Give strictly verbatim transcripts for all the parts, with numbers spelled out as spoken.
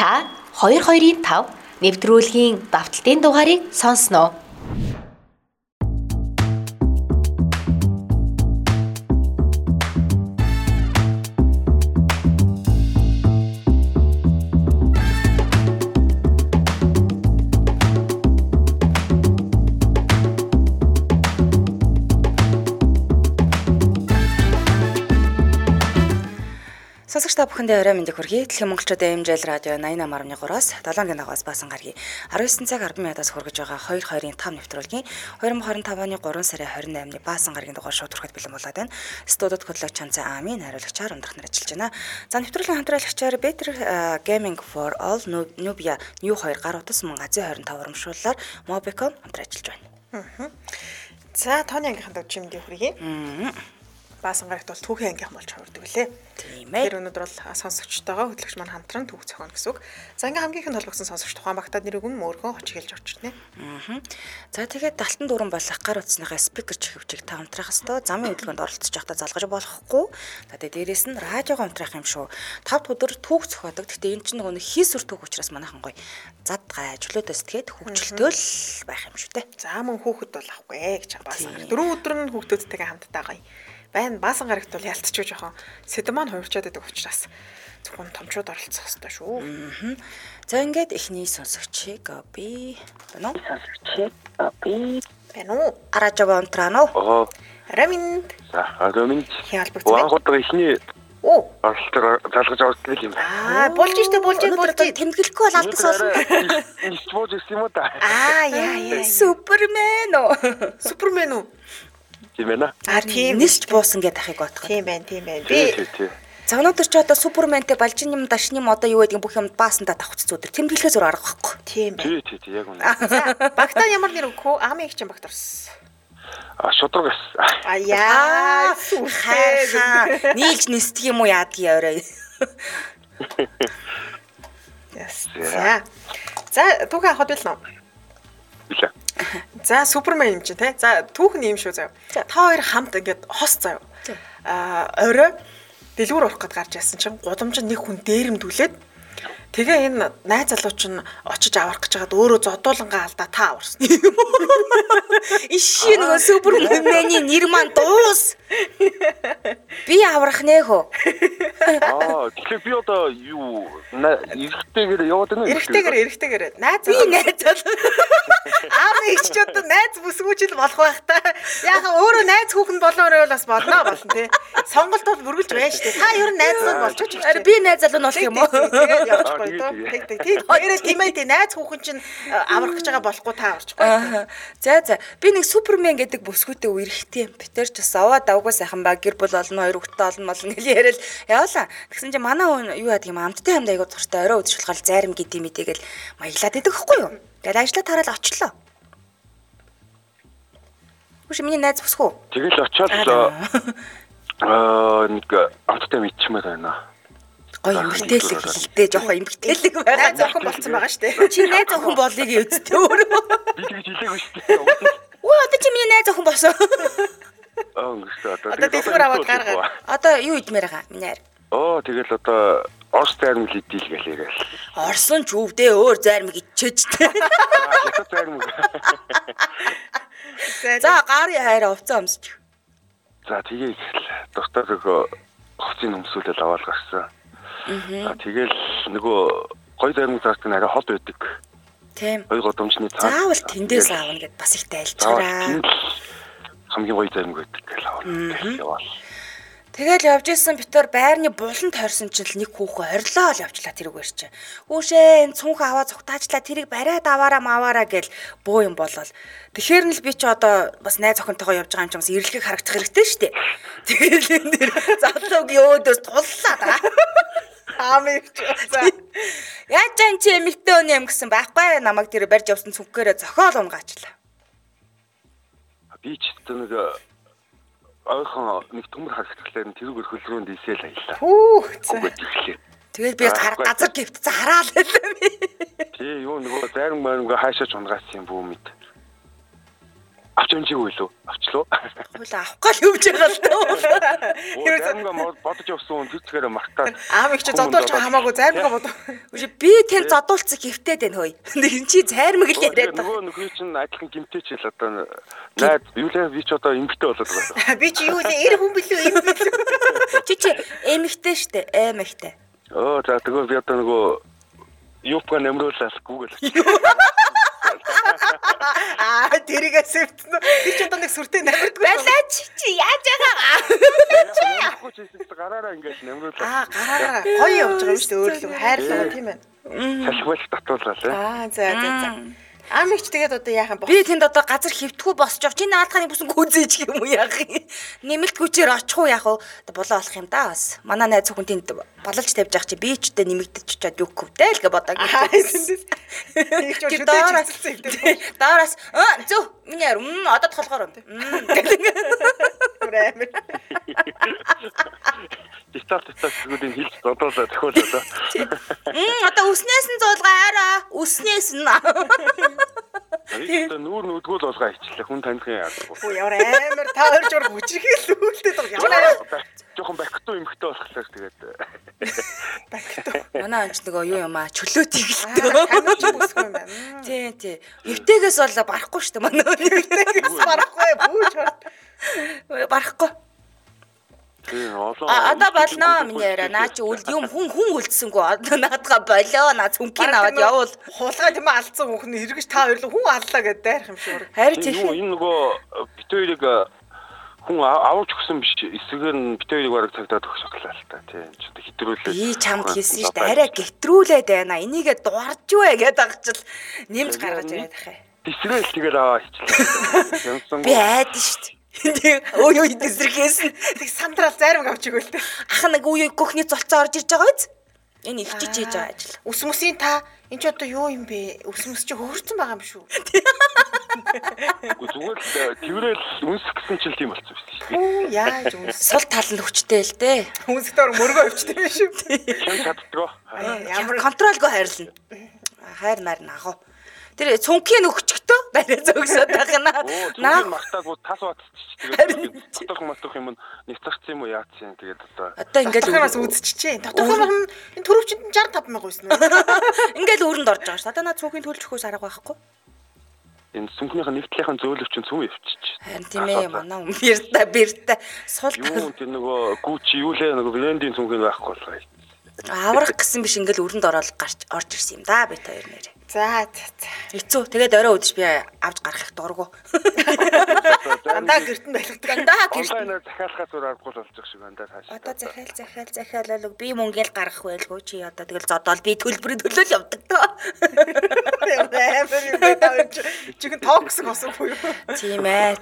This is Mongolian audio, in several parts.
Та хоёр хоёрын тав нэвтрүүлгийн давталтын дугаарыг сонсноо. Сонсогч та бүхэндээ орой мэндийг хүргэе. Дэлхийн монголчуудын эмжил радио восемь tám trois-аас долооногийн дагаас баасан гарагийн арван девять цаг арван минутаас хүргэж байгаа хоёр хоёрын тав нэвтрүүлгийн две тысячи двадцать оны гурван сарын двадцать восьмны баасан гарагийн дугаар шууд хүрэхэд бэлэн болоод байна. Студид хөтлөгч Чанцаа Амийн хариулагчаар ундрах нар ажиллаж байна. За нэвтрүүлгийн хамтраалагчаар Better Gaming for All Nubia New two гар утас мөн Азийн двадцать five урамшууллаар Mobicom хамтран ажиллаж байна. За тооны ангийнханд өчмөдийн хүргэе. Баасан гарагт бол түүхийн ангийнхан болж хувирдаг лээ. Тийм ээ. Тэр өнөөдөр бол сонсогчтойгоо хөтлөгч маань хамтран түүх зохион гэсэн үг. За ингээм хамгийн ихэнд холбогдсон сонсогч тухайн багтаад нэрийг нь мөөргөө хоч хэлж орж ирнэ. Аа. За тэгээд далтан дүүрэн болох гар утасныхаа спикер чихвчийг та хамтрах хэвээр замын хөдөлгөөнд оролцож байхдаа залгаж болохгүй. За тэгээд дээрэс нь радиогоо хамтрах юм шүү. Тав өдөр түүх зохиодог. Гэхдээ энэ чинь нөгөө хис үр түүх учраас манайхан гоё зад гай чөлөөтэй сэтгэхэд хөвчлөлтөл байх юм шүү дээ. За мөн хүүхэд бол авахгүй гэж баасан. Дөрөв өдөр нь хүүхдүүдтэйгээ хамтдаа гоё. Байн баасан гарагт бол ялцчих жоохон сэдв маань хувирчаад байдаг учраас зөвхөн томчууд оролцох хэрэгтэй шүү. Аа. За ингээд эхний сонсогчийг би байна уу? Сонсогчийг би байна уу? Аражава онтрано. оо Раминд. за араминд Хялбарт. Уангууд ихний Оо. оролтоор залгаж авдаг юм. Аа, болж штэ болж болж тэмдэглэхгүй бол алдас болно. Нисбож ирсэн юм уу та? Аа, яа яа. Супермен уу? Супермен үү? Тийм ээ. Аа, тийм. Нисч буусан гэдэг ахыг бодох. Тийм байна, тийм байна. Тий, Би тий. За өнөөдөр ч одоо суперментэй балжин юм дашны юм одоо юу гэдэг бүх юм баасандаа давхц зүудэр тэмдэглэхээ зур арга байхгүй. тийм байна. Тий, тий, тий, яг үнэ. За, багтаа ямар нэр өгөх вэ? Амын их чинь багтарс. А шудраг эс. А яа, Хайрхаа. Нийлж нисдэг юм уу яадгийн орой. Яс. За. За, түүхэн авах билнэ. Билээ. За, супермен юм чинь те. За, түүхэн юм шүү заяа. Та хоёр хамт ингээд хос заяа. Аа, орой дэлгүүр урах гээд гарч яасан чинь гудамж нэг хүн дээрэмдүүлээд тэгээ энэ найз залуу чинь очиж аврах гэж хагаад өөрөө зодуулангаа алдаа та аварсан. Иши нөгөө супермений нэр маань дуус. Би аврах нэ хөө. Аа, тэгэхээр би одоо юу эргэтэйгээр яваад байна уу? Эрэгтэйгээр эрэгтэйгээр найз Би найз залуу. аав их ч одоо найз бүсгүүчл болох байх та. Яг өөрөө найз хүүхэн болоорой бас болно болно тий. Сонголт бол бүргэлж байна шүү дээ. Та ер нь найз залуу болчих ч. Ари би найз залуу нь болох юм уу? Тэгээд явчихгүй дөө. Тэг тэг тий. Хоёроо тийм ээ тий. Найз хүүхэн чинь аврах гэж байгаа болохгүй та аварчихгүй. За за би нэг супермен гэдэг бүсгүйтэй үерхтэй юм. Битэр ч бас аваа давгүй сайхан ба гэр бүл олно хоёр хүүхдтэй олно мол ингээл яриад яваалаа. Тэгсэн чинь манай хүн юу яадаг юм амттай хамт айгуу дуртай орой үдшил гал зарим гэдэм мэдээгэл маяглаад идэг хэвгүй юу? Тэгэл ажиллаа тараал очлоо. Үгүй миний найз бүсгүй. Тэгэл очиод аа нэг амттай мэдчмээр байна. Гоё эмгтээлэг хэлэлтэй жоохон эмгтээлэг байгаа. Найз охин болцсон байгаа шүү дээ. Чи найз охин болыг үсттэй өөрөө. Би тэгж хэлээгүй шүү дээ. Оо одоо чи миний найз охин болсон. Аа өнгөрсөн одоо. Одоо дэлгүүр аваад гаргаад. Одоо юу идмээр байгаа миний хайр. Оо тэгэл одоо Орос зарим л идээл гэлээгээл. Орсон ч өвдөө өөр зарим идчихэж тээ. Аа зарим. За гарын хайраа увцаа өмсч. За тэгээ доктор нөгөө хувцсыг өмсүүлэл аваад гарсан. Аа тэгэл нөгөө гой зарим цаашд нь арай хол байдаг. Тийм. Хоёр годомчны цаа. Заавал тэндээс аавна гэд бас их тайлчраа. Хамгийн гоё зарим байдаг гэл аваад. Тэгэл явж исэн битэр байрны буланд хорсон чинь л нэг хүүхэн хорилоо л явчлаа тэрүүг өрч. Хүүшээ энэ цүнх аваа цугтаачлаа тэрийг бариад аваараа маваараа гэл буу юм болол. Тэгэхээр нь л би ч одоо бас найз охинтойгоо явж байгаа юм чинь бас ирлэгийг харагдах хэрэгтэй шүү дээ. Тэгэл энэ дэр залуугийн өөдөөс туллаа да. Аамиг ч. Яаж ч чи эмэгтэй өнө юм гэсэн байхгүй намайг тэр барьж явсан цүнхгээрээ зохиол унгаачлаа. Би ч нэг ойхон нэг төмөр харагдахлаар тэрүүгээр хөлрөөнд ийсэл аялаа. Хүүх. Тэгээд би газар гівтцэн хараал байлаа. Тий, юу нөгөө зарим мөрөнгө хаашаач унгаасан юм бүү мэд. авч амжиг үлээ. Авчлаа. Хуулаа авах гал хөвж байгаа л дөө. Заримгаа бодож явсан хүн тэцгээр мартаад. Аав их чи зодуулж байгаа хамаагүй заримгаа бодоо. Үгүй би тэр зодуулцыг хэвтээд байна хөөе. Нэг чи зармаг л яриад байгаа. Нөгөө нөхөй чинь адилхан гимтэй ч л одоо найд юу лээ би ч одоо эмгтэй болоод байгаа. Би чи юу лээ эр хүн билүү эм билүү. Чи чи эмэгтэй штэ эмэгтэй. Оо за тэгээ би одоо нөгөө юупга нэмрүүлээс Google. Аа тэрийгээ сэвтэн. Би ч одоо нэг сүртэй намирдгүй. Балаач чи яаж байгаа? Яахгүй ч гэсэн гараараа ингэж нэмрүүлээ. Аа гараараа гоё явж байгаа юм шүү дээ өөрлөг хайрлаа тийм ээ. Салхивал татуулаа лээ. Аа за за за. Амигч тэгээд одоо яахан бох. Би тэнд одоо газар хөвтгүү босч явах. Чи наалтахны бүсэн гүзээж юм уу яах юм? Нэмэлт хүчээр очих уу яах вэ? Булаа болох юм да бас. Манай найз хүн тэнд бололж тавьж явах чи би ч тэ нэмэгдэж чад юу хөвтэй л гэ бодог. Даараас зөв миний яар одоо толгоор юм. Дистарт дистартгуудын хилж додоолоо тохиолоо. Мм одоо үснээс нь зуулгаараа. Үснээс нь. Тэгээд нүүр нүдгүүл болгоо ичлээ хүн танихын яадаг. Оо ямар амар та хоёр жур хүчрхийл үлдээд байгаа. Ямар жоохон бактуу эмхтэй болохлаа тэгээд. бактуу. Манай анч нөгөө юу юм аа чөлөө тэгэлтэй. Хамаач бүсгүй юм байна. Тий, тий. Эвтэйгээс бол барахгүй шүү дээ манай. Эвтэйгээс барахгүй бүүж хор. Барахгүй. А одоо болно миний яриа. Наа чи үл юм хүн хүн үлдсэнгүү. Одоо наадгаа болоо. Наа цүнхийг аваад явуул. Хулгай тийм алдсан хүн хэрэгж та хоёр л хүн аллаа гэдээ дайрах юм шиг. Харин тийм. Энэ нөгөө бит хоёрыг хүн авч өгсөн биш. Эсвэр нь бит хоёрыг бараг цагдаад өгөх шатлаа л та. Тийм ч хэтрүүлээ. Би чамд хэлсэн шүү дээ. Арай гэтрүүлээд байна. Энийгээ дуурж юу вэ гэдэг агчил нэмж гаргаж ирээд ах. Тэсрэл тэгэл аваа хичлээ. Би айдэн шүү дээ. Ой ой дэсрэхээс нэг сандрал зарим авч игэл тээ. Ах нэг үе гөхний золцоо орж ирж байгаа биз? Энэ ихчиж хийж байгаа ажил. Үс мөсийн та энэ ч одоо юу юм бэ? Үс мөс чи хөөрцөн байгаа юм шүү. Зүгээр л тэрэл үнс гэсэн чил тийм болчихсон шүү дээ. Оо яаж үнс. Сул тал нь хүчтэй л дээ. Үнсдээр мөргөө өвчтэй юм шүү. Хэн чаддгаа. Ямар контролгүй хайрлна. Хайр нар нагав. Тэр цүнхийн өгчгтөө барай зөксөд тахна. Наа мартаагүй тас батчих. Тэгээд дотох мартах юм нэг цагцсан юм уу яатсан. Тэгээд одоо одоо ингээл өөрөөс үзчихжээ. Дотох юм энэ төрөвчөнд шестьдесят тавь мянга байсан уу? Ингээл өөрөнд орж байгаа ш. Одоо наа цүнхийн төлж өгөхөөс арга байхгүй. Энэ цүнхнийхэн нэгтлийнхэн зөөлөвчин цүм өвччих. Харин тийм ээ манай юм бирта бирта сул юу тэр нөгөө гүүч юу лээ нөгөө брендийн цүнхэн байхгүй болгоо. Аврах гэсэн биш ингээл өрөнд ороод гарч орж ирсэн юм да бит хоёр нэр. За за. Хэцүү. Тэгээд орой өдөж би авч гарах их дургу. Дандаа гэртэн байлгадаг. Дандаа гэртэн. Онлайнаар захиалахаас өөр аргагүй болчих шиг байна да хааш. Одоо захиал захиал захиалал би мөнгөөл гарах байлгүй чи одоо тэгэл зодоол би төлбөрийн төлөөл явдаг тоо. Амар юм байна. Чихэн токсик болсон уу? Тийм ээ.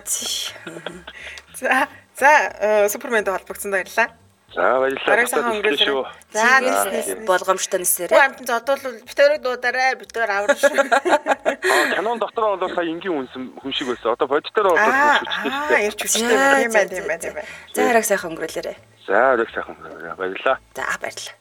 За за Супермэнд холбогдсон баярлалаа. За баярлалаа. За нэс болгоомжтой нэсээрээ. Амт зодвол битэрэг дуудаарай, битэр авраш. Аа канон дотор бол сая энгийн үнсэн хүн шиг байсан. Одоо бодит дээр бол хүчтэй. Аа ирч хүчтэй юм байна, тийм байна, тийм байна. За хараг сайхан өнгөрүүлээрэй. За хараг сайхан өнгөрүүлээ. Баярлалаа. За баярлалаа.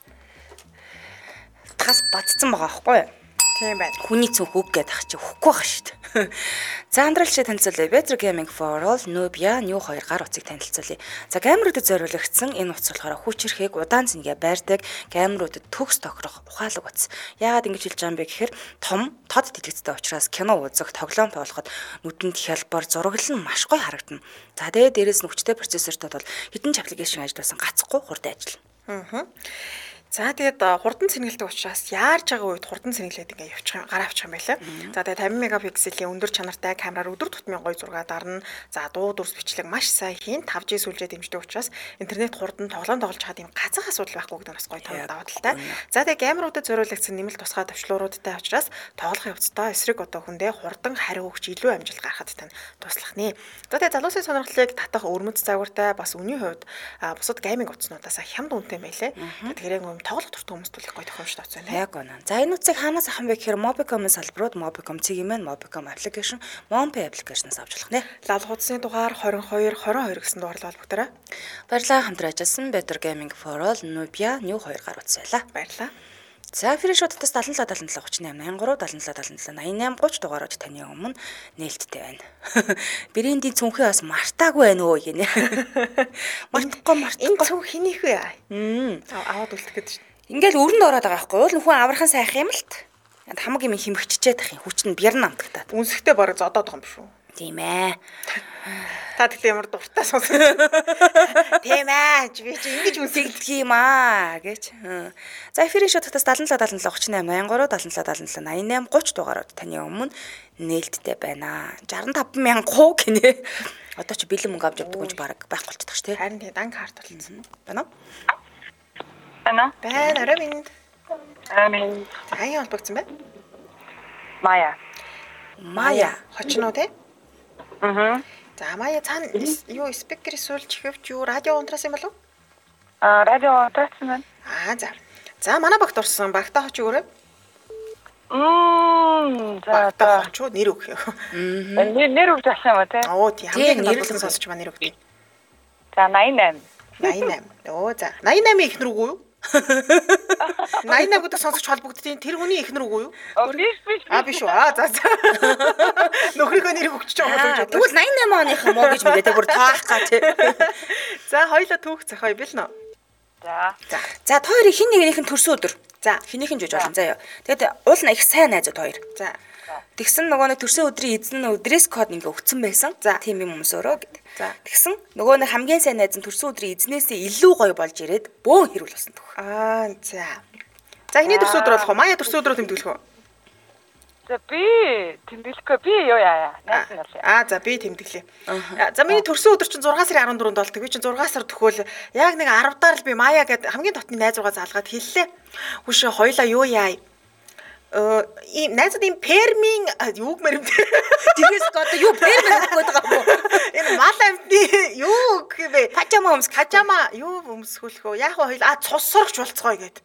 Тас бацсан байгаа байхгүй юу? Тийм байна. Хүний цүнх үг гэдэг ах чи өгөхгүй байх шүү дээ. За амдралчид танилцуулъя. Better Gaming for All Nubia New хоёр гар утсыг танилцуулъя. За геймерүүдэд зориулагдсан энэ утас болохоор хүчрэхийг удаан зингээ байрдаг геймерүүдэд төгс тохирох ухаалаг утас. Яагаад ингэж хэлж байгаа юм бэ гэхээр том, тод дэлгэцтэй учраас кино үзэх, тоглоом тоглоход нүдэнд хялбар, зураглал нь маш гоё харагдана. За тэгээ дээрээс нь хүчтэй процессортой бол хэдэн ч аппликейшн ажилласан гацхгүй хурдан ажиллана. Аа. За тэгээд хурдан цэнгэлдэг учраас яарж байгаа үед хурдан цэнгэлээд ингээ явчих гараа авчих юм байлаа. За тэгээд пятьдесят мегапикселийн өндөр чанартай камераар өдөр тутмын гоё зураг дарна. За дуу дүрс бичлэг маш сайн хийн five G сүлжээ дэмждэг учраас интернет хурдан тоглоом тоглож чад юм гацах асуудал байхгүй гэдэг нь бас гоё тав даваа талтай. За тэгээд камеруудад зориулагдсан нэмэлт тусгай төвчлөрүүдтэй учраас тоглох явцдаа эсрэг одоо хүндээ хурдан хариу өгч илүү амжилт гаргахад тань туслах нэ. За тэгээд залуусын сонирхлыг татах өрмөц загвартай бас үнийн хувьд бусад гейминг утаснуудаас хямд үнэтэй байлээ. Тэгэхээр тоглох дуртай хүмүүст бол их гоё тохиомжтой утас байна. Яг үнэн. За энэ утсыг хаанаас авах юм бэ гэхээр Mobicom-ын салбарууд Mobicom цэгийн Mobicom application, Monpay application-аас авч болох нэ. Лалх утасны дугаар twenty-two twenty-two гэсэн дугаарлал холбогдорой. Баярлалаа хамтран ажилласан Better Gaming for All Nubia New two гар утас байлаа. Баярлалаа. За эфирийн шуудтаас seven seven seven three eight nine three seven seven seven eight eight thirty дугаараар таны өмнө нээлттэй байна. Брэндийн цүнхээ бас мартаагүй байна өө гинэ. Мартахгүй мартахгүй. Энэ цүнх хинийх вэ? Мм. Аваад үлдэхэд шүү. Ингээл өрөнд ороод байгаа байхгүй юу? Хүн аврахын сайх юм л т. Хамаг юм химэгччээд ах юм. Хүч нь бярн амтагтаад. Үнсгтэй бараг зодоод байгаа юм шүү. Тийм ээ. Та тэгтээ ямар дуртай сонсож. Тийм ээ. Би чи ингэж үнсгдэг юм аа гэж. За эфирийн шуудтаас seven seven seven three eight nine three seven seven seven eight eight thirty дугаараар таны өмнө нээлттэй байна. sixty-five мянга хуу гинэ. Одоо чи бэлэн мөнгө авч явдаг гэж баг байхгүй болчихдог ш тий. Харин тий дан карт болсон. Байна уу? Байна. Байна арай минь. Амин. Аяа холбогдсон бай. Мая. Мая. Хочноо тий? Аа. За Мая цаана юу спикерээс суулж ихвч юу радио унтраас юм болов? А радио унтраасан байна. Аа за. За манай багт орсон багтаа хоч өгөөрэй. Мм. За Багтаа хоч нэр өгөх юм. нэр нэр өгч авсан юм тий. Оо тий хамгийн нэрлэн сонсож байгаа нэр өгдөө. За ninety-eight. ninety-eight. Оо за. ninety-eight ихнэр үгүй юу? ninety-eight гэдэг сонсогч холбогдтiin тэр хүний ихнэр үгүй юу? Биш биш. А биш үү? А за за. Нөхрийнхөө нэрийг өгч байгаа юм. Тэгвэл ninety-eight оных юм уу гэж мэдээ бүр таах га тий. За хоёлаа түүх зохио бэлнэ. За. За. За та хоёрын хин нэгнийх нь төрсөн өдөр. За. Хинийх нь жиж болно заяа. Тэгээд уул нь их сайн найзууд хоёр. За. Тэгсэн нөгөө нэг төрсөн өдрийн эзэн нь дресс код ингээ өгцөн байсан. Тийм юм өмсөөрөө гэд. За. Тэгсэн нөгөө нэг хамгийн сайн найз нь төрсөн өдрийн эзнээсээ илүү гоё болж ирээд бөөн хэрүүл болсон түүх. Аа за. За энэ төрсөн өдөр болох уу? Мая төрсөн өдрөө тэмдэглэх үү? За би тэмдэглэхгүй би юу яа. Найс нь бол. Аа за би тэмдэглэе. За миний төрсөн өдөр чинь six сарын fourteenд болдог. Би чинь six сар төхөөл яг нэг ten даар л би Мая гэдэг хамгийн дотны найз руугаа залгаад хэллээ. Хүш хоёлаа юу яа. Э ийм найзад ийм пермийн юуг мэрэмт. Дээрээс одоо юу пермийн авах гээд байгаа юм уу? Энэ мал амтны юу гэвэ? Пажама өмсөх. Пажама юу өмсгөлөх вэ? Яг хоёул а цус сурагч болцгоё гэд.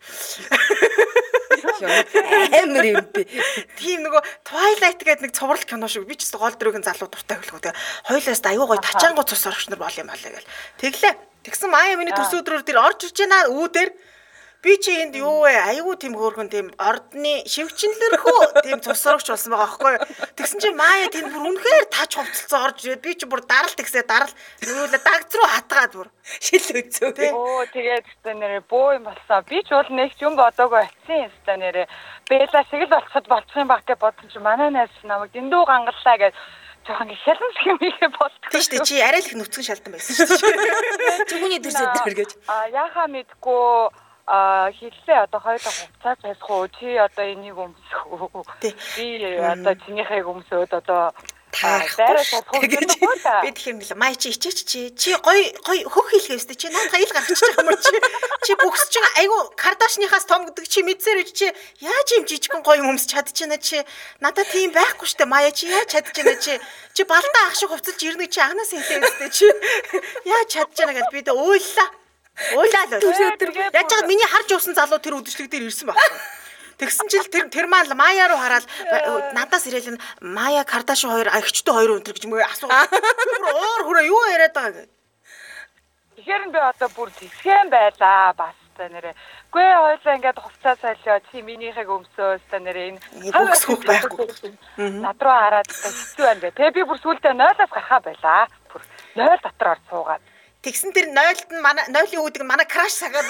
Амар юм би. Тийм нөгөө Twilight гэдэг нэг цуврал кино шиг би ч гэсэн гол дөрөвийн залуу дуртай хөлгөө. Тэгээ хоёулаас аюу гой тачаангуу цус сурагч нар бол юм болоо гэл. Тэглээ. Тэгсэн Мая миний төрсөн өдрөөр тэр орж ирж байна үү дээр би чи энд юу вэ? Аюу тийм хөөрхөн тийм ордны шивчнэлэрхүү тийм цус сурагч болсон байгаа байхгүй юу? Тэгсэн чи Мая тийм бүр үнэхээр тач хувцалцсан орж ирээд би чи бүр даралт гэсээ дарал нөгөөлө дагц руу хатгаад бүр шил үзөө тий. Оо тэгээд өстө нэрээ бөө юм болсон. Би ч бол нэг юм бодоогүй атсан өстө нэрээ. Бэла шиг л болцоход болчих юм баг гэж бодсон чи манай найз намайг дэндүү гангаллаа гэж жоохон хяланс юм ихе болтгоо. Тийм шүү дээ чи арай л их нүцгэн шалтан байсан шүү дээ. Чи хүний төрсөн өдөр гэж. А яхаа мэдгүй а хэллээ одоо хоёулаа хувцас байсан уу чи одоо энийг өмсөх үү би одоо чинийхээ өмсөөд одоо таарах гэж би тэгэхээр нэлээ Мая чи ичээч чи чи гой гой хөх хэлгээвстэй чи наадха ил гаргачих юм уу чи чи бүхс чи айгу Кардашныхаас том гэдэг чи мэдсээр үуч чи яаж юм жижигхэн гой өмсч чадчихна чи надад тийм байхгүй штэ Мая чи яаж чадчихна чи чи балта ах шиг хувцалж ирнэ чи агнаас хэлээвстэй чи яаж чадчихна гэд би дэ уйллаа уйлаа л яаж чад миний харж уусан залуу тэр үдшилэг дээр ирсэн байхгүй Тэгсэн чил тэр тэр мал Мая руу хараад надаас ирээл Мая Кардашин хоёр агчтай хоёр өнтер гэж мөө асуу. Бүр уур хүрээ юу яриад байгаа гэв. Тэгэхээр би одоо бүр тэгсэн байлаа бас та нэрээ. Гүй хоёлаа ингээд хувцас солио чи минийхийг өмсөөс та нэрээ энэ бүхс хөх байхгүй. Над руу хараад хэцүү байна гэ. Тэгээ би бүр сүултээ нойлоос гарахаа байлаа. Бүр нойл дотор орж суугаад. Тэгсэн тэр нойлд нь манай нойлын үүдийг манай краш сагаад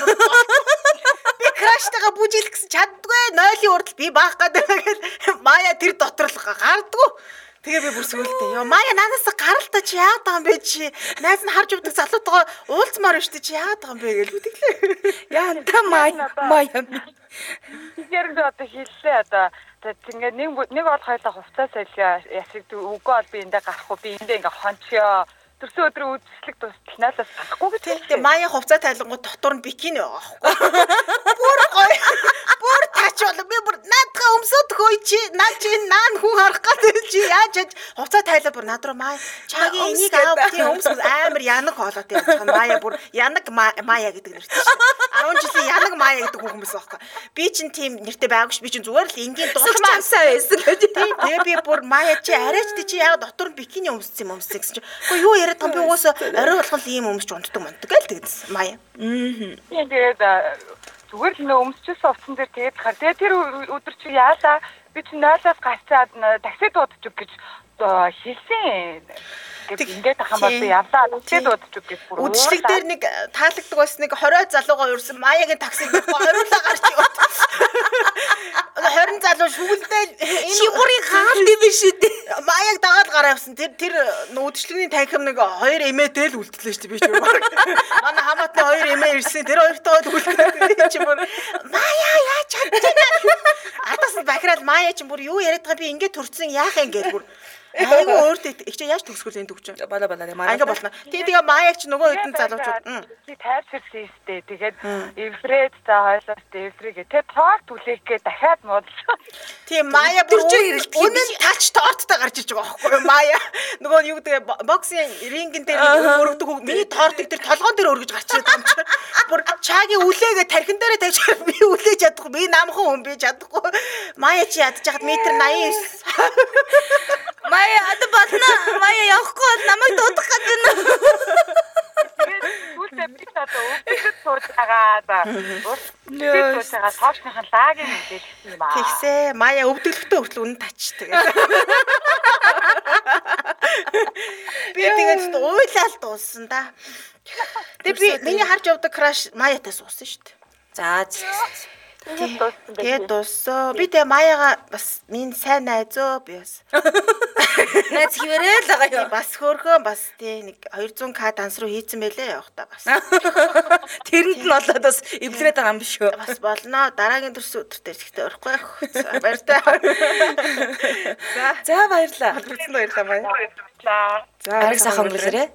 би краштайгаа бүжиглэх гэсэн чаддгүй нойлын урдл би баах гэдэг Мая тэр дотор л гардггүй тэгээ би бүр сүултээ ёо Мая надаас гаралта чи яагаад байгаа юм бэ чи найз нь харж өгдөг залуутайгаа уулзмаар шүү дээ чи яагаад байгаа юм бэ гэж үтгэлээ яа та Мая Мая тэгэхээр би одоо хэллээ одоо тэгээд нэг нэг бол хоёлаа хувцас солио ясыг үгүй бол би эндээ гарах уу би эндээ ингээ хончё төрсөн өдрийн үзэсгэлэг дуустал наалаас гарахгүй гэж. Тэгээ Мая хувцас тайлангууд дотор нь бикини байгаа байхгүй. Бүр гоё. Бүр тач бол би бүр наадхаа өмсөд хөөе чи наа чи наан хүн харах гэдэг чи яаж яаж хувцас тайлаа бүр над руу Мая чагийн энийг аав тийм өмс амар янаг хоолойтой явчихсан Мая бүр янаг Мая гэдэг нэртэй. А арван жилийн янаг маяа гэдэг хүмүүс байхгүй. Би чинь тийм нэртэй байгаагүй ш. Би чинь зүгээр л энгийн дулмаа байсан гэж. Тэгээ би бүр маяа чи арайч чи яг дотор нь бикини өмссөн юм өмссөн гэсэн чинь. Гэхдээ юу яриад байгаа би угаасаа орой болгон ийм өмсч унтдаг мундаг гэл тэгсэн маяа. Аа. Тэгээд зүгээр л нөө өмсчихсэн утсан дээр тэгээд хар. Тэгээд тэр өдөр чи яалаа би чи нойлоос гарцаад такси дуудаж өг гэж хэлсэн. Тэгээд ингээд ахын бол би явлаа такси дуудаж өг гэж бүр үдшилэг дээр нэг таалагддаг бас нэг хорой залуугаа урьсан маягийн таксиг оруулаа гарч яваад. хорин залуу шүглдээ шигурыг хаалт юм биш үү? Маяг дагаад гараа явсан. Тэр тэр үдшилэгний танхим нэг хоёр эмээтэй л үлдлээ шүү дээ би ч юм баг. Манай хамаатны хоёр эмээ ирсэн. Тэр хоёртойгоо үлдээ чи бүр маяа яа чадчихна. Атас бахирал маяа чи бүр юу яриад байгаа би ингээд төрцөн яах юм гээд бүр айгу өөртөө их чи яаж төгсгөл энэ төгч. Бала бала маяа. Айга болно. Тэгээ тэгээ маяг чи нөгөө хэдэн залуучууд. Би тайрширсэн юмстэй. Тэгээд эврээд за хойлоос эврээ гэ. Тэгээ торт түлээхгээ дахиад модсон. Тийм маяа бүр үнэн тач торттой гарч иж байгаа байхгүй юу? Маяа нөгөө юу гэдэг боксийн рингэн дээр өргөдөг хөг миний тортыг тэр толгоон дээр өргөж гарч ирээд юм чи. Бүр чаагийн үлээгээ тархин дээрээ тавьж би үлээж чадахгүй. Би намхан хүн би чадахгүй. Маяа чи ядж хахад метр восемь девять. Маяа ад болно. Маяа явахгүй бол намайг дуудах гэдэг нь. Тэгээд үлдээ би тато өвдөд сууж байгаа. Өвдөд сууж байгаа тоочныхан лагийн мэдээлсэн юм аа. Тэгсээ маяа өвдөглөхтөө хүртэл үнэн тачдаг. Би тэгээд уйлал дууссан да. Тэгээд би миний харж явдаг краш маяатай суусан шүү дээ. За тэгээд дууссан. Би тэгээ маяага бас минь сайн найз өө би бас. Найз хивэрээ л байгаа юу? Бас хөөрхөн бас тий нэг two hundred к данс руу хийцэн байлээ явах та бас. Тэрэнд нь болоод бас эвлэрээд байгаа юм биш үү? Бас болно. Дараагийн төрсөн өдөртөө ихтэй орохгүй байх. Баяртай. За за баярлаа. Хүрсэн баярлаа баяр. Баярлалаа. За ариг сайхан өнгөрөөрэй.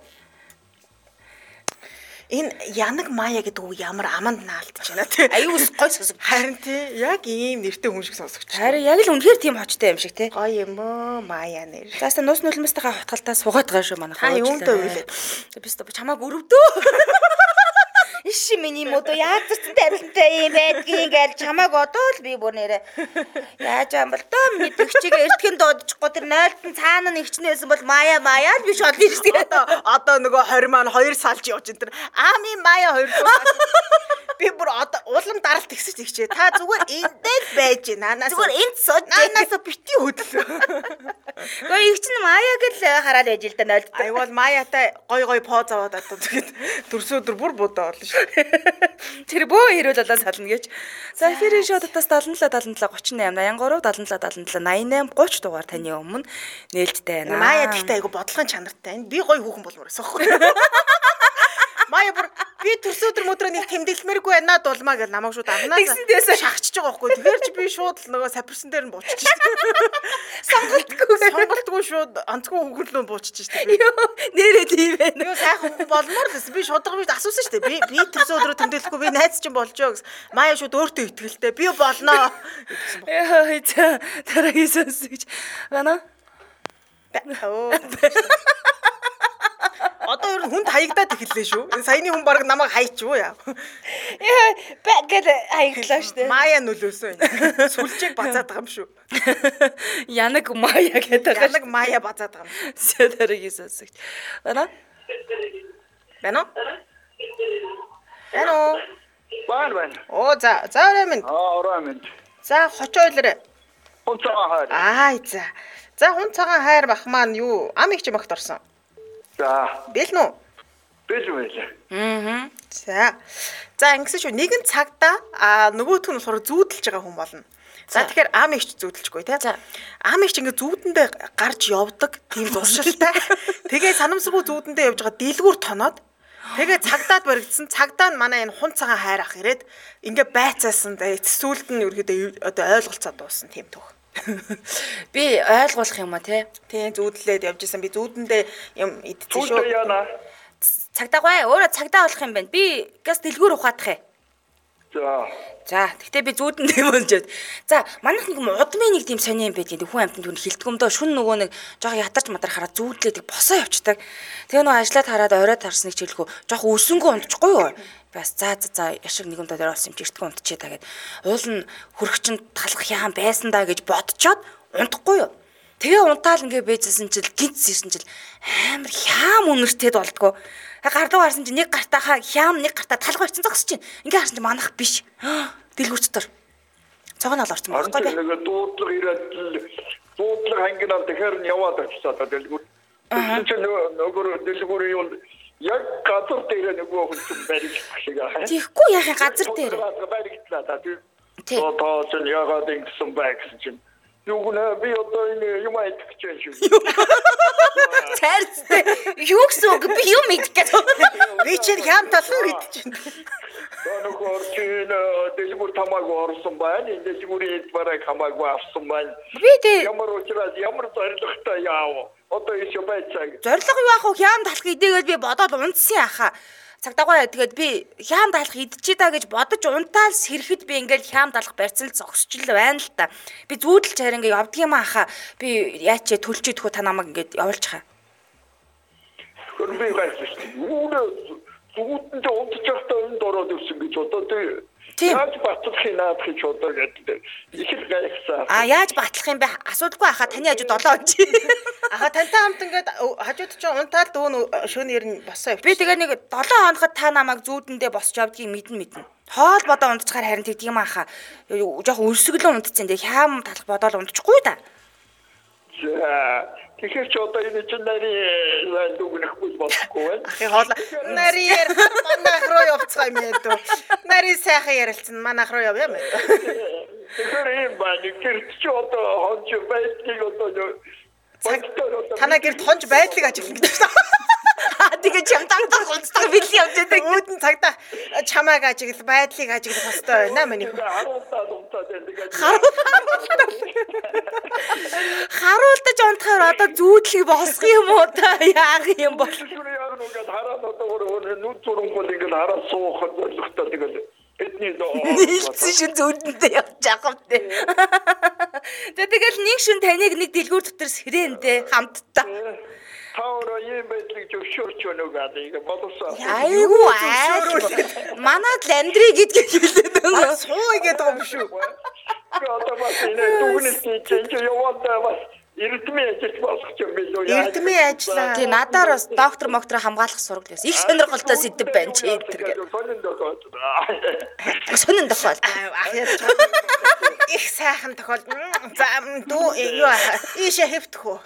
Энэ янаг маяа гэдэг үг ямар аманд наалтж байна тий. Аюу гой сонсог. Харин тий яг ийм нэртэй хүн шиг сонсогч. Харин яг л үнэхээр тийм хочтой юм шиг тий. Гоё юм уу маяа нэр. Заастаа нуус нулимстайгаа хутгалтаа суугаад байгаа шүү манайхаа. Хаа юунтэй үйлээ. Би өстө чамааг өрөвдөө. Иши миний модо яаж ч тавилантай юм байдгийг гэж чамааг одоо л би бүр нэрээ. Яаж юм бол доо миний төгчигээ эртгэн дуудчихгүй тэр нойлтон цаана нэгчнээсэн бол маяа маяа л биш бол биш тэгээ. Одоо одоо нөгөө twenty маань two салж явж энэ тэр аами маяа two би бүр одоо улам даралт ихсэж тэгчээ. Та зүгээр эндээ л байж наанаас зүгээр энд сууж наанаас бити хөдлөө. Гой их чинь маяаг л хараад байж л да нойлт. Айвал маяатай гой гой поз аваад одоо тэгэд төрсө өдөр бүр будаа болно шүү. Тэр бөө хэрүүл болоо сална гэж. За эфирийн шоу татаас seventy-seven seventy-seven thirty-eight eighty-three seventy-eight thirty-eight дугаар таны өмнө нээлттэй байна. Маяа тэгтээ айгу бодлогын чанартай. Би гой хүүхэн болмоор эсэхгүй. Маяа бүр би төрсөн өдөр мөдрөө нэг тэмдэглэмээргүй байна дулмаа гэж намайг шууд амнаас шахчихж байгаа байхгүй. Тэгэхээр чи би шууд л нөгөө сапирсан дээр нь бууччих шүү дээ. Сонголтгүй. Сонголтгүй шууд онцгой хөнгөлөө бууччих шүү дээ. Йоо нэрээ тийм байна. Юу сайхан хүн болмоор л би шудраг биш асуусан шүү дээ. Би би төрсөн өдрөө тэмдэглэхгүй би найз чинь болж ёо гэсэн. Маяа шууд өөртөө итгэлтэй. Би болноо. Яа за дараагийн сонсогч. Байна. Оо. Одоо ер нь хүнд хаягдаад эхэллээ шүү. Энэ саяны хүн баг намайг хайчих уу яа. Яа бэгэд хаяглаа шүү дээ. Маяа нөлөөсөн. Сүлжээг бацаад байгаа юм шүү. Янаг маяа гэдэг. Янаг маяа бацаад байгаа юм. Сэдэрийг сонсогч. Байна? Байна уу? Байна уу? Баан баан. Оо за за орой минь. Аа орой минь. За хочоо ойлорой. Хүн цагаан хайр. Аа за. За хүн цагаан хайр бах маань юу? Ам их ч магт орсон. За. Бэлнэ үү? Бэлэн байлаа. Аа. За. За ингэсэн шүү. Нэгэн цагта а нөгөөх нь болохоор зүүдэлж байгаа хүн болно. За тэгэхээр ам ихч зүүдэлжгүй тий. За. Ам ихч ингээ зүүдэндээ гарч явдаг тийм зуршилтай. Тэгээ санамсаргүй зүүдэндээ явж байгаа дэлгүүр тоноод тэгээ цагдаад баригдсан. Цагдаа нь манай энэ хун цагаан хайр ах ирээд ингээ байцаасан. Эцсүүлд нь ерөөдөө одоо ойлголцоо дууссан тийм төх. Би ойлгуулах юм а тий. Тийм зүүдлээд явж исэн. Би зүүдэндээ юм идчихсэн шүү. Бүгд яана. Цагдаагүй өөрөө цагдаа болох юм байна. Би газ дэлгүүр ухаадах ээ. За. За тэгтээ би зүүдэндээ болж байна. За манайх нэг удмын нэг тийм сони юм байдгийн хүн амтнд түн хилдэгмдөө шүн нөгөө нэг жоо ятарч мадар хараад зүүдлээд босоо явчихдаг. Тэгээ нөгөө ажиллаад хараад оройд харсныг чиглэхүү жоох өсөнгөө унтчихгүй юу. Бас за за за яшиг нэгэн дээр болсон юм чи эртгүй унтчээ та гэд. Уул нь хөрөгчөнд талах яам байсан даа гэж бодцоод унтахгүй юу? Тэгээ унтаал ингээ бэжсэн чил гинц ирсэн чил амар хям үнэртэд болдгоо. Гардуу гарсан чи нэг гартаа хям нэг гартаа талах барьсан зогсож чинь. Ингээ харсан чи манах биш. Дэлгүүрч төр. Цогон ол орсон байхгүй би. Нэг дуудлага ирээд дуудлага хангинаа тэгэхээр яваад очсон та дэлгүүр. Чи нөгөө дэлгүүр юу яг газар дээр нөгөө хүн барих шиг аа. Тийхгүй яахын газар дээр. Баригдлаа та. Тий. Одоо ч яагаад ингэсэн байх чинь. Юу нэ би одоо энэ юм айтчих гэж шүү. Цаарцтай. Юу гэсэн үг би юм идэх гэж. Би чинь хям толгой идэж байна. Нөгөө чинь дэлгүүр тамаагүй орсон байна. Энэ дэлгүүрийн бараг хамаагүй авсан байна. Би тий. Ямар учраас ямар зоригтой яав. Одоо ишээ байцааг. Зориг юу ах вэ? Хям талах идэгээд би бодоод унтсан яхаа. Цагдаагаа тэгээд би хям талах идчихээ даа гэж бодож унтаал сэрэхэд би ингээл хям талах барьцал зогсчихл байна л та. Би зүүдэлж харин ингээ явдаг юм аха. Би яачаа төлчөөдхөө та намайг ингээд явуулж хаа. Хөр би гайхаж шүү. Үүнээ зүүдэн ч унтчихтай энд ороод ирсэн гэж одоо тий. Яаж батлах юм аа гэж одоо гэдэг. Их л гайхсан. А яаж батлах юм бэ? Асуудалгүй аха таны хажууд долоо онч. Аха тантай хамт ингээд хажууд чинь унтаал дүүн шөнөөр нь босоо явчих. Би тэгээ нэг долоо хоноход та намайг зүүдэндээ босч явдгийг мэдэн мэднэ. Хоол бодоо унтчихаар харин тэгдэг юм аха. Жохо өрсөглөө унтцсан дээ. Хям талах бодоол унтчихгүй да. За тэгэхээр ч одоо энэ чинь нарийн дүгнэхгүй болохгүй байна. Ахи хоол нарийн ярих манайх руу явцгаа юм ээ дөө. Нарийн сайхан ярилцсан манайх руу явъя мэ. Тэгэхээр юм байна. Тэр чи одоо хонч байдлыг одоо танаа гэрд хонж байдлыг ажиглана гэж байна. Аа тэгээ чам тантаа хонцтой бил явж байдаг. Үүдэн цагдаа чамааг ажиглах байдлыг ажиглах хэрэгтэй байна миний. Харуултаа унтаад байдаг. Харуултаж унтахаар одоо зүүдлийг босох юм уу та яах юм бол. Яг нүгэд хараад одоо нүд зургуул ингээд хараад суухад зоригтой тэгэл эдний доо. Нийцсэн шин зүүдэндээ явж байгаа юм те. Тэгэл нэг шин таныг нэг дэлгүүр дотор сэрэнтэй хамтдаа. Таураа юм байдлыг зөвшөөрч өнөө гэдэг бодсон. Айгуу аа. Манад ландри гэдгийг хэлээд байгаа. Суу гэдэг юм шүү. Одоо бас энэ дүгнэлт чинь яваад бас эрдмийн ажил болох юм билүү яа. Эрдмийн ажиллаа. Тий надаар бас доктор моктор хамгаалах сургал байсан. Их сонирхолтой сэдв байна чи энэ төр гэдэг. Сонин дохол. Сонин дохол. Их сайхан тохиол. За дүү юу ийшээ хэвтэх үү.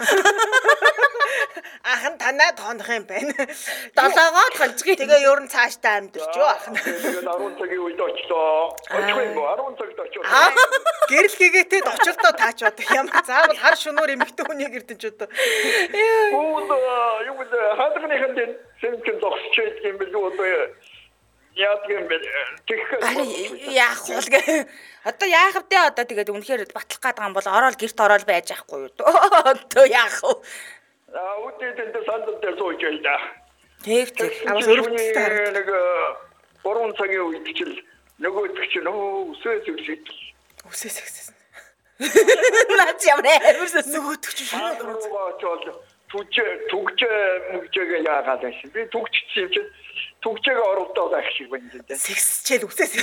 Ахан танаа тоонох юм байна. Долоогоо толцгий. Тэгээ ер нь цаашдаа амьдэрч юу ахан. Тэгээд арван цагийн үед очлоо. Очих юм уу? арван цагт очив. Гэрэл гэгээтэй очилдоо таач бод. Ямар заавал хар шөнөөр эмэгтэй хүний гэрдэж одоо. Бууд юу вэ? Хадганыхан дэн сэнхэн зогсож байдаг юм билүү одоо яадаг юм бэ? Тэгэхээр яах вэ гэ. Одоо яах вэ одоо тэгээд үнэхээр батлах гэдэг юм бол ороод гэрт ороод байж яахгүй юу. Одоо яах вэ? Аа үдээдэн сандал дээр сууж байла. Тэг тэг. Аваас өрөвдөлтэй харагдав. Нэг гурван цагийн үед чил нөгөө ч нөө үсээс үсэж. Үсээс үсээс. Наач ямар амарсан нөгөөдөг чи шунаа очоод түгж түгж мөгжөөгөө яагаад ашиг. Би түгчсэн юм чинь түгжээгээ оролдоод байх шиг байна дээ. сэгсчээл үсээс.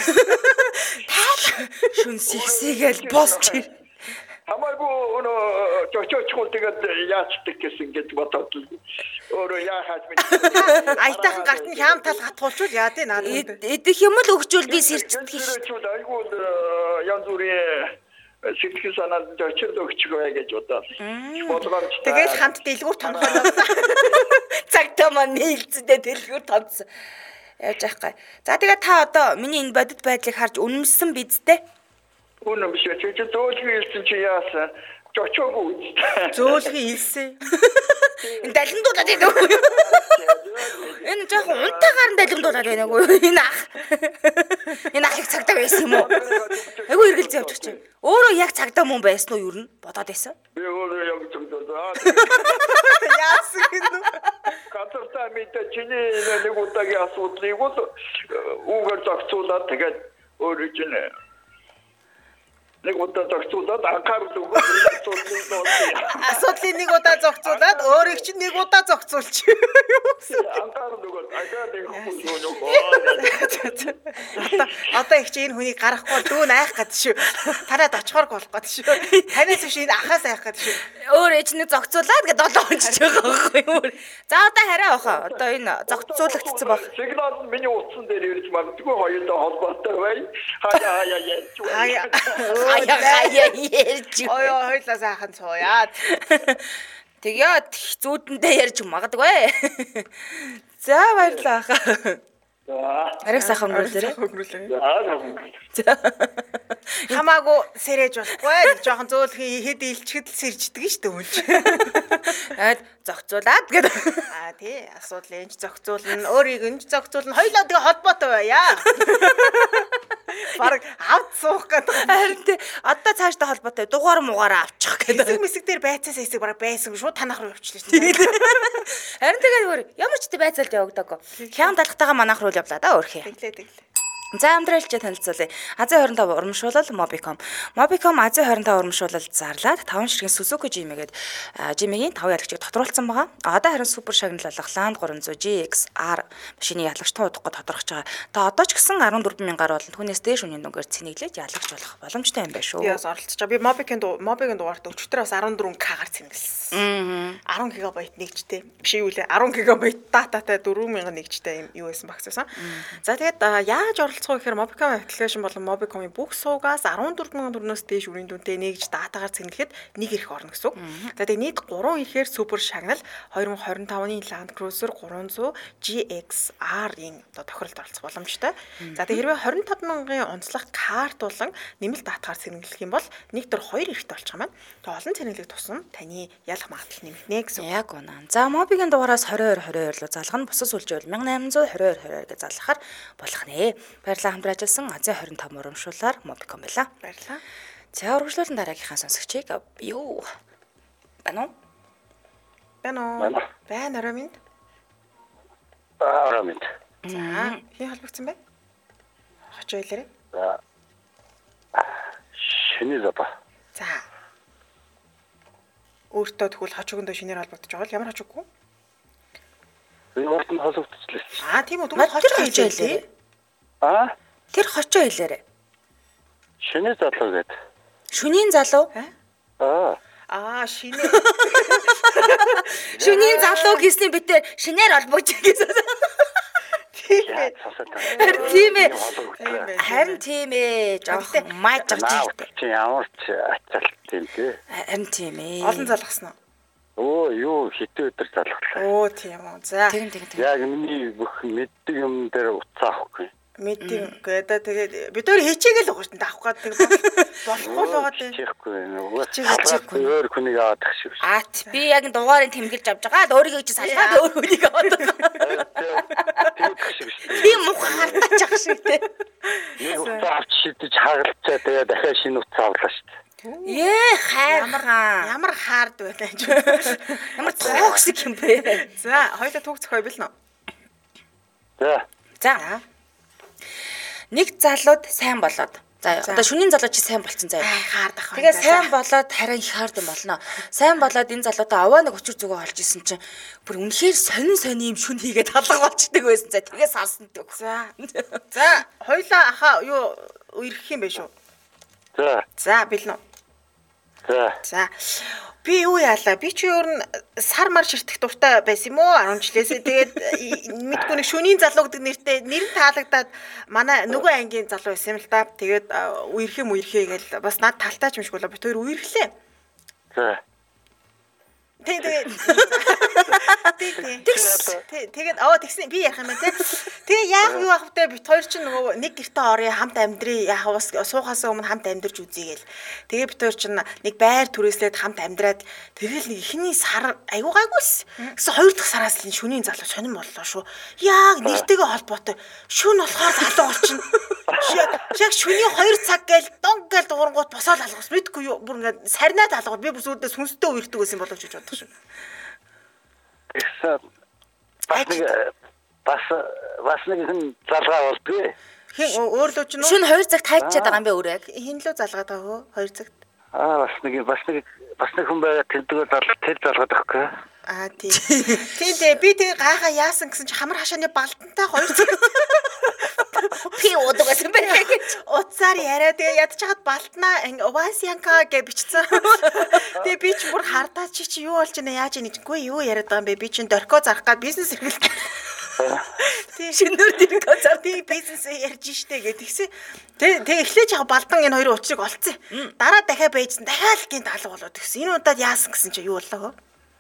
Шүн сэгсэгээл босч. Хамаагүй өнөө чочочхол тэгээд яачдаг гэсэн ингэж бодоод өөрөө яахаж мэд. Айтайхан гарт нь хям тал хатгуулчул яа тий наад. Идэх юм л өгчүүл би сэрчдэг шүү. Айгүй янз бүрийн сэтгэл санаанд очирд өгчгөө гэж бодоод. Бодгоомж. Тэгэл хамт дэлгүүр тонхоо. Цагтаа маань нийлцэдээ дэлгүүр тонцсон. Яаж яах вэ? За тэгээ та одоо миний энэ бодит байдлыг харж үнэмсэн бидтэй. Үнэн биш чи зөөлхий хэлсэн чи яасан? Чочоогүй үстэй. Зөөлхий хэлсэн. Энэ далимдуулаад байна уу? Энэ жоохон унтаагаар далимдуулаад байна уу? Энэ ах. Энэ ах их цагдаа байсан юм уу? Айгу эргэлзээ явчих чинь. Өөрөө яг цагдаа мөн байсан уу юу н бодоод байсан? Би өөрөө яг цагдаа. Яасан гэнэ? Катарта мэдээ чиний нэг удаагийн асуудлыг бол үүгээр зохицуулаад тэгээд өөрөө чинь нэг удаа зохицуулаад анхаарал өгөөд асуудлыг нууцгий. Асуудлыг нэг удаа зохицуулаад өөрийг чинь нэг удаа зохицуулчих. Анхаарал өгөөд ажаа нэг хүмүүс нөгөө. Одоо одоо их чи энэ хүнийг гарахгүй дүү найх гэдэг шүү. Танаад очихоор болох гэдэг шүү. Танаас биш энэ ахаас айх гэдэг шүү. Өөр ээж нэг зогцуулаад гэдэг долоо унчиж байгаа байхгүй юу? За одоо хараа баха. Одоо энэ зогцуулагдсан баг. Сигнал нь миний утсан дээр ирж магадгүй хоёулаа холбоотой бай. Хаяа хаяа яа. Хаяа. Хаяа хаяа ярьж. Ой ой хоёлаа сайхан цууяад. Тэгээд зүүдэндээ ярьж магадгүй. За баярлалаа хаа. Арай сайхан өнгөрүүлээрэй. Хамаагүй сэрэж болохгүй. Нэг жоохон зөөлхий хэд илчгэд сэрждэг шүү дээ үнч. Аад зогцуулаад гэдэг. Аа тий, асуудал энэч зогцуулна, өөрийг энэч зогцуулна. Хоёлоо тэгээ холбоотой байя. Бараг авд суух гэдэг. Харин тий, одоо цаашдаа холбоотой дугаар муугаараа авчих гэдэг. Хэсэг мэсэг дээр байцаас хэсэг бараг байсан шууд танах руу явчихлаа шүү дээ. Харин тэгээд ямар ч тий байцаалд явагдаагүй. Хян талхтайгаа манайх руу явлаа да өөрхий. Тэглээ тэглээ. За амдралчаа танилцуулъя. Азийн хорин таван урамшуулал Mobicom. Mobicom Азийн хорин таван урамшуулал зарлаад таван ширхэг Suzuki Jimmy гээд Jimmy-гийн таван ялагчийг тодруулсан байгаа. Одоо харин супер шагнал болох Land гурван зуун джи икс ар машины ялагчтай удахгүй тодорхож байгаа. Та одоо ч гэсэн арван дөрвөн мянгаар болон түүнээс дээш үнийн дүнгээр цэнэглэж ялагч болох боломжтой юм байна шүү. Би бас оролцож байгаа. Би Mobicom Mobicom дугаарт өчтөр бас арван дөрвөн кагаар цэнгэлсэн. арван гигабайт нэгжтэй. Биш юу лээ арван гигабайт дататай дөрвөн мянган нэгжтэй юм юу байсан багцсан. За тэгээд яаж оролцох вэ гэхээр Mobicom аппликейшн болон Mobicom-ийн бүх суугаас арван дөрвөн мянган төгрөгөөс дээш үрийн дүнтэй нэгж датагаар цэнгэлэхэд нэг эрх орно гэсэн үг. За тэгээд нийт гурван эрхээр супер шагнал две тысячи двадцать five-ийн Land Cruiser гурван зуун джи икс ар-ийн одоо тохиролд оролцох боломжтой. За тэгээд хэрвээ двадцать пять мянган онцлог карт болон нэмэлт датагаар цэнгэлэх юм бол нэг дөр хоёр эрхтэй болчих юм байна. Тэгээд олон цэнгэлэг тусам таны ялах магадлал нэмэгдэнэ гэсэн. Яг үнэн. За Mobicom дугаараас двадцать two twenty-two руу залгах нь бусад сүлжээл eighteen hundred twenty-two twenty-two гэж залгахаар болох нэ. Баярлалаа хамт ажилласан Азийн хорин таван урамшуулаар Mobicom байла. Баярлалаа. За урагшлуулсан дараагийнхаа сонсогчийг юу байна уу? Байна уу? Байна орой минь. Аа минь. За хин холбогдсон бэ? Хоч ойлорой. За. Шинэ запа. За. Өөртөө тэгвэл хоч өгөндөө шинээр холбогдож байгаа бол ямар хоч өггүй? Би өөрт нь холбогдчихлээ. Аа тийм үү. Тэгвэл хоч хэлж байлээ. Аа? Тэр хочоо хэлээрэ. Шинэ залуу гэдэг. Шүнийн залуу? Аа. Аа шинэ. Шүнийн залуу гэсний битээ шинээр холбогч гэсэн. Тийм ээ. Харин тийм ээ. Харин тийм ээ. Жоох май жагч. Чи ямар ч ачаалт юм те. Харин тийм ээ. Олон залгасан Оо уу? юу хитэ өдөр залглаа. Оо тийм үү. За. Тэгин тэгин тэгин. Яг миний бүх мэддэг юм дээр уцаа авахгүй. Мэдээ гэдэг тэгээд бид өөр хийчихээл байгаа шүү дээ авах гэдэг болохгүй л байгаа дээ. Чихгүй нөгөө өөр хүнийг аваад тах шиг. Аат би яг дугаарыг тэмгэлж авч байгаа. Өөрийгөө чи салгаад өөр хүнийг аваад байгаа. Тийм муухай хартаач ах шиг те. Нэг уцаа авч шидэж хагалцаа тэгээ дахиад шинэ уцаа авлаа шүү дээ. Ээ хайрхан. Ямар хаард байлаа ч. Ямар токсик юм бэ? За хоёулаа түүх зохио билнэ. За. За. Нэг залууд сайн болоод. За одоо шүнийн залуу чи сайн болцсон заяа. Хаардах байна. Тэгээ сайн болоод харин их хаард юм болно. Сайн болоод энэ залуудаа аваа нэг өчр зүгөө олж исэн чинь бүр үнэхээр сонин сонин юм шүн хийгээд талга болчдөг байсан. За тэгээ салсан төг. За. За хоёулаа аха юу үерхэх юм бэ шүү. За. За билнэ. За. За. Би юу яалаа? Би чи өөр нь сар мар ширтэх дуртай байсан юм уу? ten жилээс. Тэгээд мэдгүй нэг шүнийн залуу гэдэг нэртэй нэр нь таалагдаад манай нөгөө ангийн залуу байсан юм л та. Тэгээд үерхээ мүерхээ гээл бас над талтай ч юм шиг болоо бит хоёр үерхлээ. За. Тэгээд тэгээд тэгээд оо тэгсэн би ярих юм байна те. Тэгээ яах юу авах вэ? Бит хоёр чинь нөгөө нэг гэртээ орё хамт амьдрий яах ус суухаас өмнө хамт амьдарч үзье гээл. Тэгээ бит хоёр чинь нэг байр түрээслээд хамт амьдраад тэгэл нэг ихний сар аюу гайгүйс. Гэсэн хоёр дахь сараас л шүнийн залуу сонирн боллоо шүү. Яг нэртэйгээ холбоотой. Шүн болохоор залуу болчихно. Яг шүний хоёр цаг гээл донг гээл дуурангууд босоод алгаас мэдгүй юу. Бүр ингээд сарнаа талгууд би бүр сүудээ сүнстэй үердэг байсан боловч гэж боддог шүү. Тэгсэн бас нэг бас бас нэг хэн залгаа болдгоо. Хин өөрлөө ч нөө Шүн хоёр цагт хайчаад байгаа юм бэ өөрөө яг. хин лөө залгаад байгаа хөө хоёр цагт. Аа бас нэг бас нэг бас нэг хүн байгаа тэрдгээр зал тэр залгаад байхгүй. Аа тийм. Тийм дээ би тэг гайхаа яасан гэсэн чи хамар хашааны балтантай хоёр цаг. Би удагаас юм байна гэж. Уцаар яриа тэгээ ядчихад балтнаа Васянка гэж бичсэн. Тэгээ би ч бүр хардаа чи чи юу болж байна яаж ийм үгүй юу яриад байгаа юм бэ би чинь дөркөө зарах гад бизнес эрхэлдэг. Тийм шинээр дэркөө зар тийм бизнес ярьж штэ гэдэг тэгсэн. Тэгээ тэгээ эхлэж яг балдан энэ хоёрын учрыг олцсон. Дараа дахиад байжсан дахиад гинт алга болоод тэгсэн. Энэ удаад яасан гэсэн чи юу боллоо?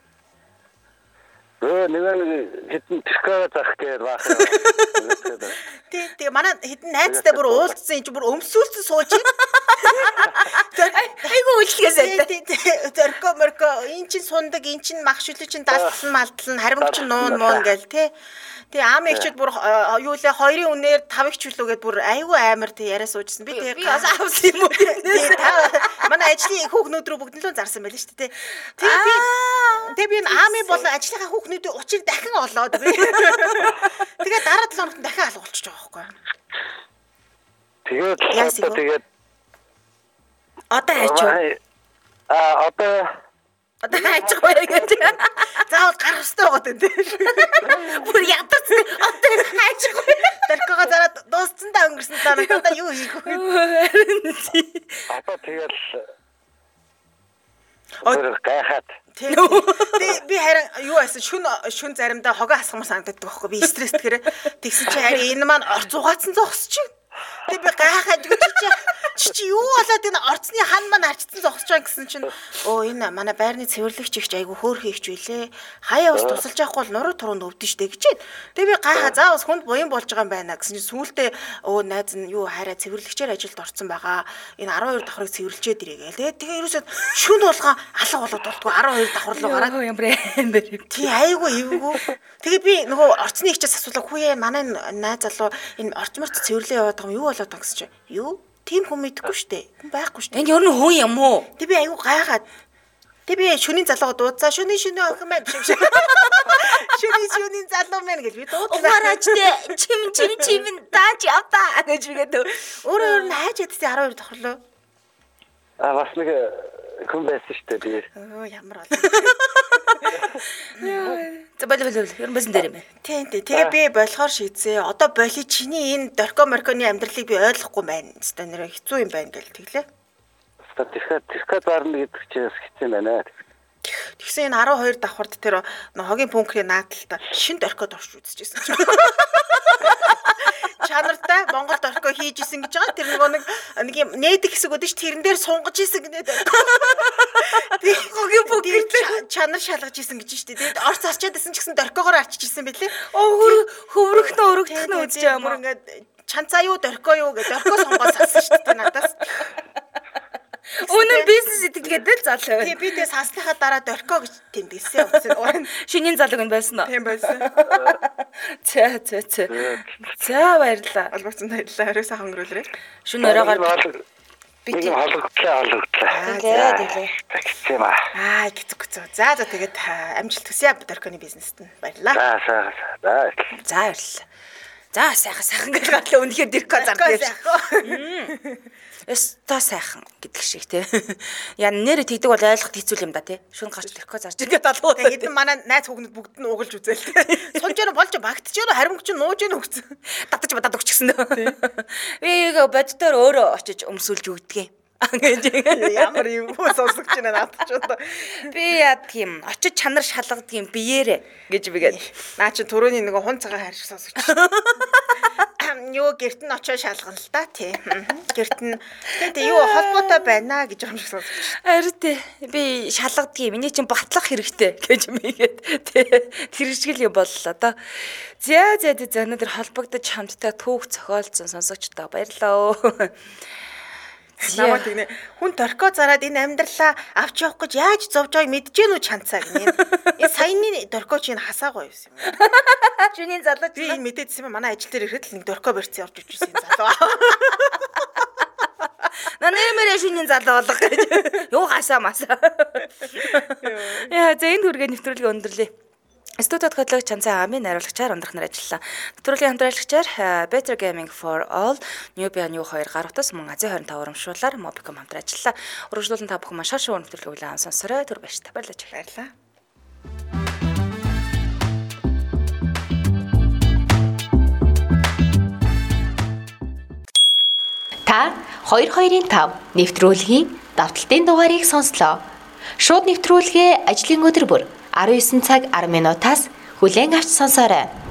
Өө нэг хэдэн тэрхээ зарах гээд баах. Тий, тэгээ манай хэдэн найзтай бүр уулзсан юм чи бүр өмсүүлсэн сууж байна. Айгу үлдгээсэй. Тий, тий, зөркөө мөркөө эн чин сундаг, эн чин мах шүлэг чин далтлан малтлан харимч чин нуун муун гэл тий. Тэгээ аам ихчүүд бүр юу лээ хоёрын үнээр тав их чүлүүгээд бүр айгүй амар тий яриа суужсэн. Би тэгээ би бас авсан юм уу? Манай ажлын хүүхнүүд рүү бүгд л зарсан байл шүү дээ. Тэгээ би тэгээ би аамын болон ажлынхаа хүүхнүүдийн учрыг дахин олоод би. Тэгээ дараа талын хоногт дахин алга болчихж байгаа байхгүй. Тэгээд Яасан юм? тэгээд Одоо хайч юу? Аа одоо Одоо хайчих бай гэж. Заавал гарах хэрэгтэй байгаа дээ. Бүр ядарсан. Одоо хайчих бай. Дөркөөгөө зараад дууссан та өнгөрсөн дараа одоо юу хийх вэ? одоо тэгээд Оо. өөр гайхаад Тэгээ би харин юу байсан шүн шүн заримдаа хогоо асгамар санагддаг байхгүй би стресс тэгэхээр тэгсэн чи харин энэ маань орц угаацсан зогсож байна. Тэгээ би гайхаад чи чи юу болоод энэ орцны хан маань арчсан зогсож байгаа гэсэн чинь оо энэ манай байрны цэвэрлэгч ихч айгу хөөх хийвч билээ. Хаяа ус тусалж явахгүй бол нуруу туруунд өвдөн штэ гэж байна. Тэгээ би гайхаа заа бас хүнд буян болж байгаа юм байна гэсэн чинь сүүлдээ өө найз нь юу хараа цэвэрлэгчээр ажилд орсон байгаа. Энэ арван хоёр давхрыг цэвэрлжээд ирээ гээл. Тэгээ ерөөсөө шүн болгоо алга болоод болтгоо арван хоёр давхар руу гараад Ямар амар юм. тий айгу эвгүй. Тэгээ би нөгөө орцны ихчээс асуулаа хүүе манай найз залуу энэ орчморт цэвэрлээ яваад байгаа юм юу болоод байгаа гэсэн чи юу тийм хүн мэдэхгүй штэ хүн байхгүй штэ Энэ ер нь хүн юм уу? тэг би айгу гайхаад тэг би шүний залуу дуудсаа шүний шүний охин маань биш биш шүний шүний залуу маань гэж би дуудлаа Угаараач те чим чим чим даач яваа гэж бигээд өөрөө өөр нь хайж ядсан арван хоёр давхарлоо аа бас нэг хүн байсан шүү дээ би. оо ямар бол За болов болов ер нь басан дээр юм байна. тийм тийм тэгээ би болохоор шийдсэн одоо боли чиний энэ дөркө морконы амьдралыг би ойлгохгүй байна хэвээр нэр хэцүү юм байна гэл тэглээ Тэгэхээр тэрхээ зарна гэдэг чинь хэцүү юм байна. тэгсэн энэ арван хоёр давхард тэр хогийн пүнкрийн наадталтай шин дөркөд орж үзчихсэн чинь чанартай Монгол дөркөө хийж исэн гэж байгаа. Тэр нөгөө нэг нэг юм нээдэг хэсэг өдөж тэрэн дээр сунгаж исэн гэнэ. Хогийн бүгд чанар шалгаж исэн гэж штэ. Тэгээд орц арчаад исэн ч гэсэн дөркөөгоор арчиж исэн бэлээ. Оо хөврөхнө өргөдөхнө үзэж юм. ямар Ингээд чанцаа юу дөркөө юу гэж дөркөө сонгоод сасан штэ надаас. Үнэн бизнес итгэлгээд л залуу. Тий би тэгээ сасныхаа дараа дөркөө гэж тийм бисээ утсан. Шинийн залууг нь байсан уу? Тийм байсан. За за за. За баярлаа. Албацсан баярлаа. Орой сайхан өнгөрүүлрээ. Шүн оройгоор би тийм холготлаа холготлаа. За тэгээ. Тэгсэн ба. Аа гэцэг гэцэг. За за тэгээд амжилт хүсье дөркөний бизнест нь. Баярлаа. За за. За. За баярлаа. За сайхан сайхан гэж гарлаа үнэхээр дэркөө зардээ. Өстө сайхан гэдэг шиг те. Яа нэрэ тэгдэг бол ойлгоход хэцүү юм да те. Шүн гарч дэркөө зарж иргээд алуу. Тэгээд хэдэн манай найз хүүхнүүд бүгд нь угалж үзээл те. Сунж яана болж багтж яана харимч чинь нууж яана өгсөн. Татаж бадаад өгчихсөн дөө. Би боддоор өөрөө очиж өмсүүлж өгдөг юм. Ямар юм бүү сонсогч байна наадч одоо. Би яа тийм очиж чанар шалгадаг юм биеэрэ гэж бигээд. Наа чи түрүүний нөгөө хун цагаан хайр шиг сонсогч. Юу гэрт нь очиж шалгана л да тий. Гэрт нь тэгээд юу холбоотой байна гэж юм шиг сонсогч. Ари тий би шалгадаг юм. Миний чинь батлах хэрэгтэй гэж бигээд тий. Тэр шиг л юм боллоо доо. За за за өнөөдөр холбогдож хамтдаа түүх зохиолцсон сонсогчдоо баярлалаа. Намайг тэгнэ хүн дөркөө зараад энэ амьдралаа авч явах гэж яаж зовж байгааг мэдэж гэнэ үү чанцаа гинэ. Энэ саяны дөркөө чинь хасаагүй байсан юм. Жүний залуу би энэ мэдээдсэн юм манай ажил дээр ирэхэд л нэг дөркөө барьсан явж ичсэн залуу. На нэмэрэ жүний залуу болго гэж. Юу хасаа масаа. Яа за энэ хүргээ нэвтрүүлгээ өндөрлөө. Студид хөтлөгч Чанцаа Амийн найруулагчаар ундрах нар ажиллалаа. Нэвтрүүлгийн хамтраалагчаар Better Gaming for All, Newbie New хоёр гар утас мөн Азийн хорин тав урамшуулаар Mobicom хамтран ажиллалаа. Үргэлжлүүлэн та бүхэн маш шашуу нэвтрүүлгийг улаан сонсорой. Түр баяр та баярлаж Баярлалаа. Та хоёр хоёрын тав нэвтрүүлгийн давталтын дугаарыг сонслоо. Шууд нэвтрүүлгээ ажлын өдөр бүр арван есөн цаг арван минутаас хүлээн авч сонсоорой.